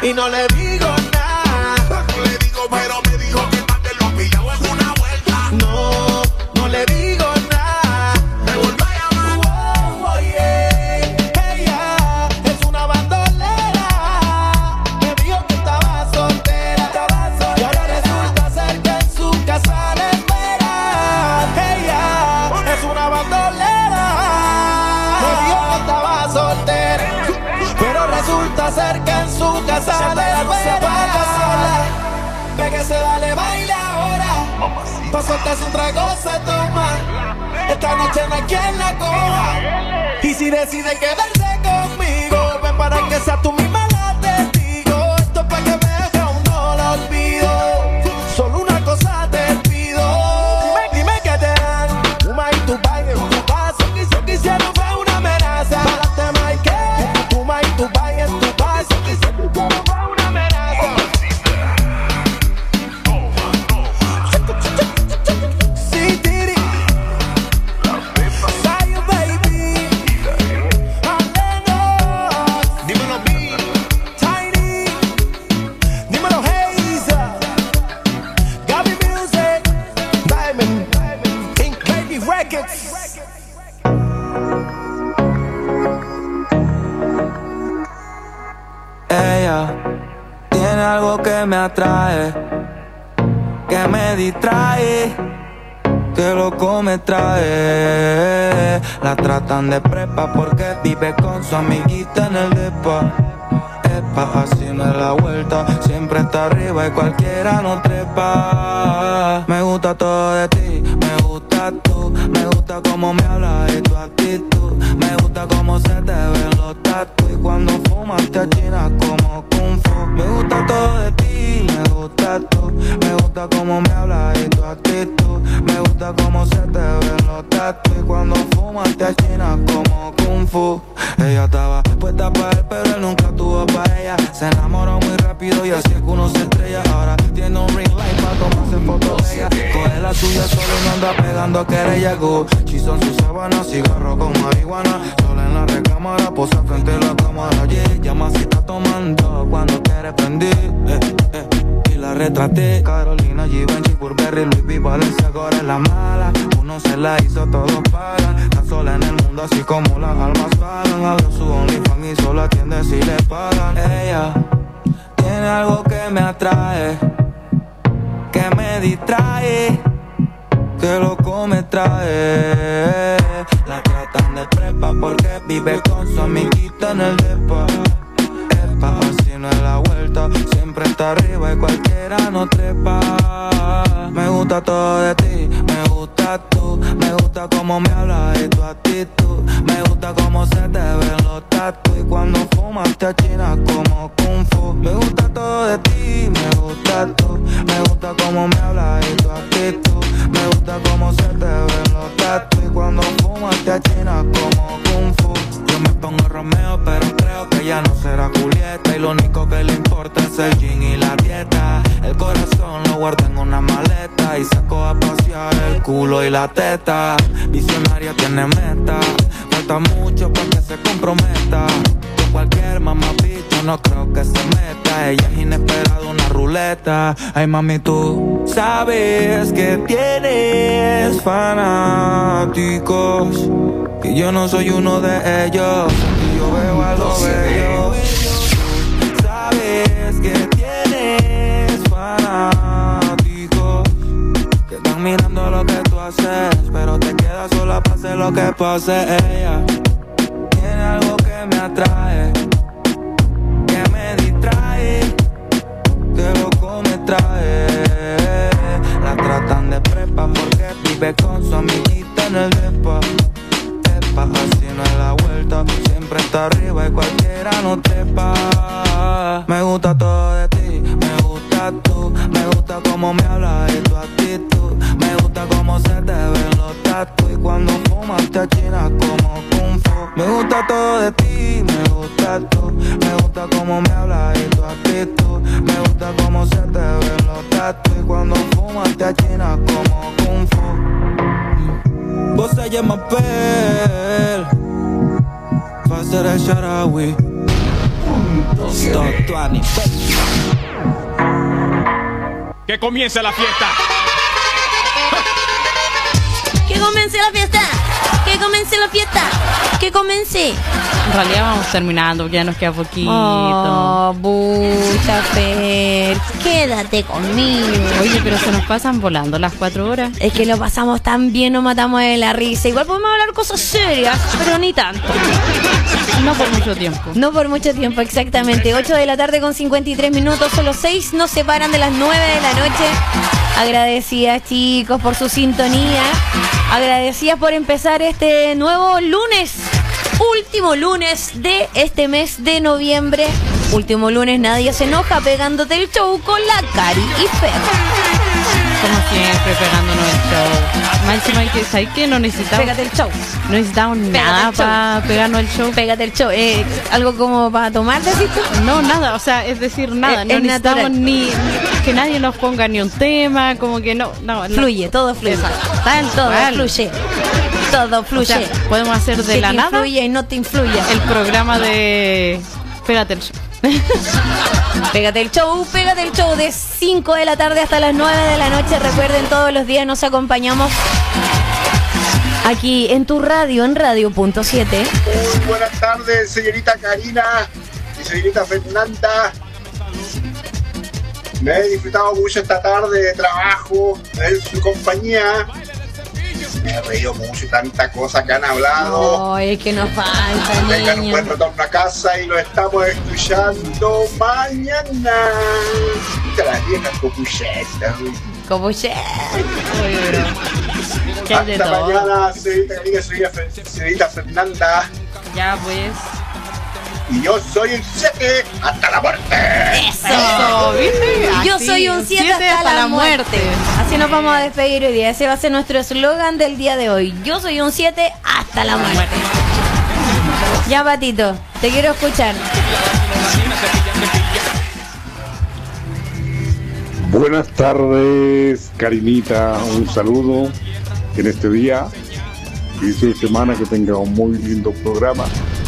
y no le digo nada. No le digo, pero me dijo que más de lo pillado en una vuelta. No, no le digo nada. Me vuelvo a llamar. Oh, oh, yeah. Ella es una bandolera. Me dijo que estaba soltera, estaba soltera. Y ahora resulta ser que en su casa le espera. Ella es una bandolera. Me dijo que estaba soltera, pero resulta ser que en su casa le espera. Pégase, dale, baila ahora. Pa' soltarse un trago se toma. Esta noche no hay quien la coja. Y si decide quedarse conmigo, ven para que sea tú misma la testigo. Esto es pa' que veas que aún no la olvido. Solo una cosa te pido. Dime, dime que te dan Puma y tu baile, tu paso. Quiso que hicieron fue una amenaza. Párate, Mike. Puma y tu baile, tu paso. Quiso que hicieron fue una amenaza. Sí, Tiri. Zion, baby. Alenos. Dímelo, B. Tiny. Dímelo, Hazel. Gaby Music. Diamond. Pink Baby Records. Ella tiene algo que me atrae, que me distrae, que loco me trae. La tratan de prepa porque vive con su amiguita en el depa. Epa, así no es la vuelta, siempre está arriba y cualquiera no trepa. Me gusta todo de ti, me gusta tú, me gusta cómo me hablas y tu actitud. Me gusta cómo se te ven los tatuajes y cuando fumas te achinas como Kung Fu. Me gusta todo de ti, me gusta tú, me gusta cómo me hablas y tu actitud. Me gusta cómo se te ven los tatuajes y cuando fumas te achinas como Kung Fu. Ella estaba puesta para él, pero él nunca tuvo para ella. Se enamoró muy rápido y así es que uno se estrella. Ahora tiene un ring light para tomarse fotos de ella. Coge la suya solo y no anda pegando querella. Gucci son sus sábanas, cigarro con marihuana. Sola en la recámara, posa frente a la cámara. Yeah, llama si está tomando cuando quiere prender. Eh, eh. Y la retraté. Carolina, Givenchy, Burberry, Louis V, Valencia, ahora es la mala. Uno se la hizo, todos pagan. Está sola en el mundo así como las almas pagan. Abrió su OnlyFans y solo atiende si le pagan. Ella tiene algo que me atrae, que me distrae, que loco me trae. La tratan de prepa porque vive con su amiguita en el depa. Epa, así no es la vuelta, siempre está arriba y cualquiera no trepa. Me gusta todo de ti, me gusta tú, me gusta cómo me hablas y tu actitud. Me gusta cómo se te ven los tatuajes y cuando fumas te achinas como Kung Fu. Me gusta todo de ti, me gusta tú, me gusta cómo me hablas y tu actitud. Me gusta cómo se te ven los tatuajes y cuando fumas te achinas como Kung Fu. Yo me pongo Romeo, pero creo que ya no será Julieta. Y lo único que le importa es el gin y la dieta. El corazón lo guarda en una maleta y saco a pasear el culo y la teta. Visionaria tiene meta, falta mucho para que se comprometa. Con cualquier mamá bicho no creo que se meta. Ella es inesperada, una ruleta. Ay mami, tú sabes que tienes fanáticos y yo no soy uno de ellos. Y yo veo a los bellos. Sabes que tienes fanáticos que están mirando lo que tú haces, pero te quedas sola para hacer lo que pase. Ella tiene algo que me atrae, que me distrae, que loco me trae. La tratan de prepa porque vive con su amiguita en el depa. Así no es la vuelta, siempre está arriba y cualquiera no trepa. Me gusta todo de ti, me gusta tú, me gusta cómo me hablas y tu actitud. Me gusta cómo se te ven los tatuajes y cuando fumas te achinas como Kung Fu. Me gusta todo de ti, me gusta tú, me gusta cómo me hablas y tu actitud. Me gusta cómo se te ven los tatuajes y cuando fumas te achinas como Kung Fu. Vos se llama Pel, va a ser el Sharawi. Que comience la fiesta. Que comience la fiesta. Que comience la fiesta. Que comience. En realidad vamos terminando, ya nos queda poquito. Oh, bucha, Fer. Quédate conmigo. Oye, pero se nos pasan volando las cuatro horas. Es que lo pasamos tan bien, nos matamos de la risa. Igual podemos hablar cosas serias, pero ni tanto. No por mucho tiempo. No por mucho tiempo, exactamente. ocho de la tarde con cincuenta y tres minutos. Solo seis nos separan de las nueve de la noche. Agradecidas, chicos, por su sintonía. Agradecidas por empezar este nuevo lunes. Último lunes de este mes de noviembre. Último lunes, nadie se enoja, pegándote el show con la Cari y Fer. Como siempre, pegándonos el show. Máxima que sabes que no necesitamos. Pégate el show. No necesitamos nada para pegarnos el show. Pégate el show. Eh, ¿Algo como para tomar, decís tú? No, nada. O sea, es decir, nada. Es, no es necesitamos natural. ni que nadie nos ponga ni un tema. Como que no. no fluye, no. todo fluye. Exacto. Tal, todo Vale. fluye. Todo fluye. O sea, podemos hacer de que la te nada. Influye y no te influye. El programa de Pégate el show. Pégate el show, pégate el show de cinco de la tarde hasta las nueve de la noche. Recuerden, todos los días nos acompañamos aquí en tu radio, en radio punto siete. Muy buenas tardes, señorita Karina y señorita Fernanda. Me he disfrutado mucho esta tarde de trabajo en su compañía. Me he reído mucho y tanta cosa que han hablado. Ay, es que nos falta, Tengan un niño. buen retorno a casa y lo estamos escuchando mañana. De las viejas copuchetas. Copuchetas. ¿Qué hay de Hasta todo? mañana, señorita Karina, señorita, Fer- señorita Fernanda. Ya pues. Y yo soy el siete hasta la muerte. Eso, ¿viste? Yo Así, soy un siete hasta, la muerte. Así nos vamos a despedir hoy día. Ese va a ser nuestro eslogan del día de hoy. Yo soy un siete hasta la muerte. Ya, Patito, te quiero escuchar. Buenas tardes, Karinita. Un saludo en este día. Inicio de semana, que tenga un muy lindo programa.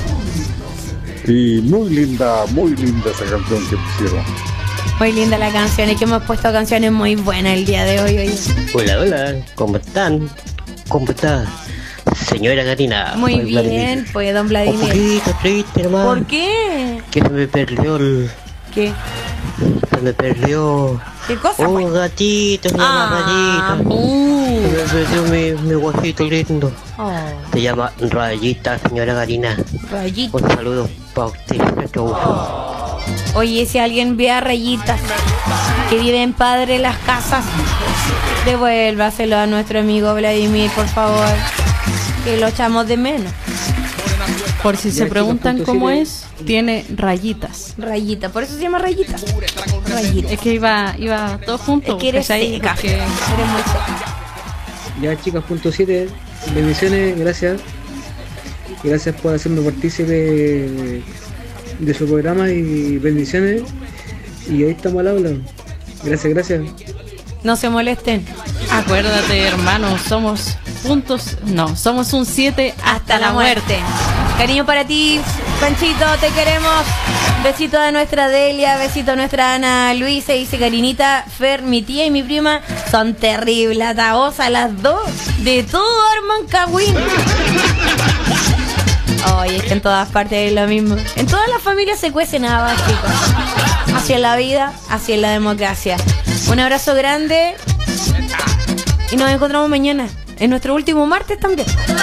Y muy linda, muy linda esa canción que pusieron. Muy linda la canción y que hemos puesto canciones muy buenas el día de hoy. Oye. Hola, hola, ¿cómo están? ¿Cómo está, señora Karina? Muy Soy bien, Vladimir. pues, don Un Vladimir. poquito triste, hermano. ¿Por qué? Que se me perdió el... ¿Qué? Se me perdió... ¿Qué cosa? Un pues? gatito, se llama Ah, Rayita. uh. Se me perdió mi, mi guajito lindo. Oh, Se llama Rayita, señora Karina. Rayita. Un saludo para usted. Chau. Oye, si alguien ve a Rayitas que vive en Padre Las Casas, devuélvaselo a nuestro amigo Vladimir, por favor, que lo echamos de menos. Por si se Ya, preguntan chicos, cómo punto es, tiene rayitas. Rayita, por eso se llama Rayita. Rayita. Es que iba, iba todo junto. Es que eres ¿cachai? seca. Porque- Eres muy seca. Ya, chicas, punto siete, bendiciones, gracias. Gracias por hacerme partícipe de, de su programa y bendiciones. Y ahí estamos al habla. Gracias, gracias. No se molesten. Acuérdate, hermano, somos puntos. No, somos un siete hasta, la muerte. Cariño para ti, Panchito, te queremos. Besito a nuestra Delia, besito a nuestra Ana Luisa. Dice Karinita, Fer, mi tía y mi prima son terribles, ataosas las dos. De todo arman cagüín. Oye, es que en todas partes es lo mismo. En todas las familias se cuecen habas, chicos. Así es la vida, así es la democracia. Un abrazo grande. Y nos encontramos mañana. En nuestro último martes también.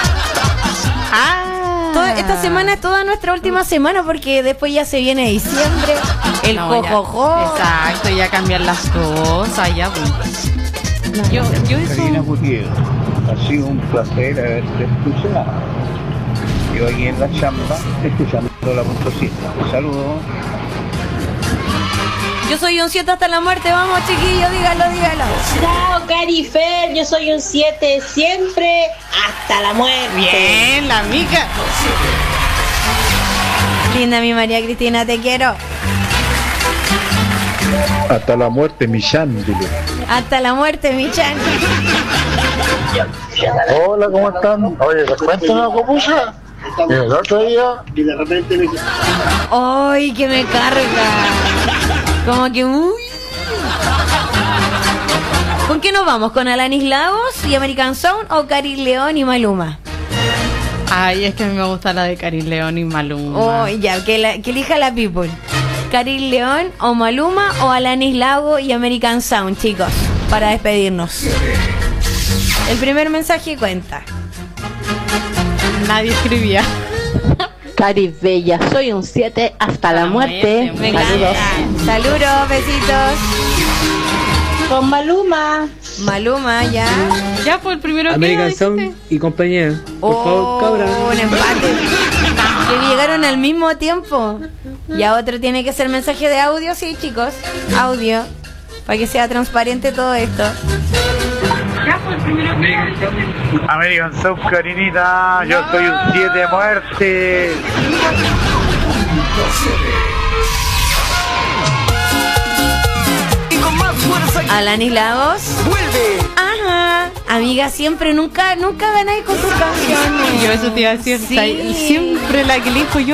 Ah. Toda- esta semana es toda nuestra última semana porque después ya se viene diciembre. El No, ya. jojojo. Exacto, ya cambian las cosas, ya. pues. Yo, yo eso. Karina Gutiérrez, ha sido un placer haberte escuchado. Yo aquí en la chamba, escuchando la punto siete. Saludos. Yo soy un siete hasta la muerte. Vamos, chiquillos, dígalo, dígalo. Chao, Carifer, yo soy un siete siempre hasta la muerte. Bien, la amiga. Linda mi María Cristina, te quiero. Hasta la muerte, mi chándilo. Hasta la muerte, mi chan. Hola, ¿cómo están? Oye, ¿les cuento una copucha? El otro día, y de repente me dice, ¡ay, que me carga! Como que, uy. ¿Con qué nos vamos? ¿Con Alanis Lagos y American Sound o Karin León y Maluma? Ay, es que a mí me gusta la de Karin León y Maluma. Oh, ya, que, la, que elija la people. Karin León o Maluma o Alanis Lagos y American Sound, chicos, para despedirnos. El primer mensaje cuenta. Nadie escribía. Cari Bella, soy un siete hasta la muerte. Me Saludos. encanta. Saludos, besitos. Con Maluma. Maluma, ya. Ya fue el primero American que Sound y compañía. Por Oh, favor, cabra. un empate. Que llegaron al mismo tiempo. Ya otro tiene que ser mensaje de audio, sí, chicos. Audio. Para que sea transparente todo esto. Ya fue el primero que American Sound, Karinita, yo soy un siete de muerte. Alanis Lagos. Vuelve. Ajá. Amiga, siempre, nunca, nunca ganáis con tus canciones. Yo eso te iba a decir. Sí. Siempre la que elijo yo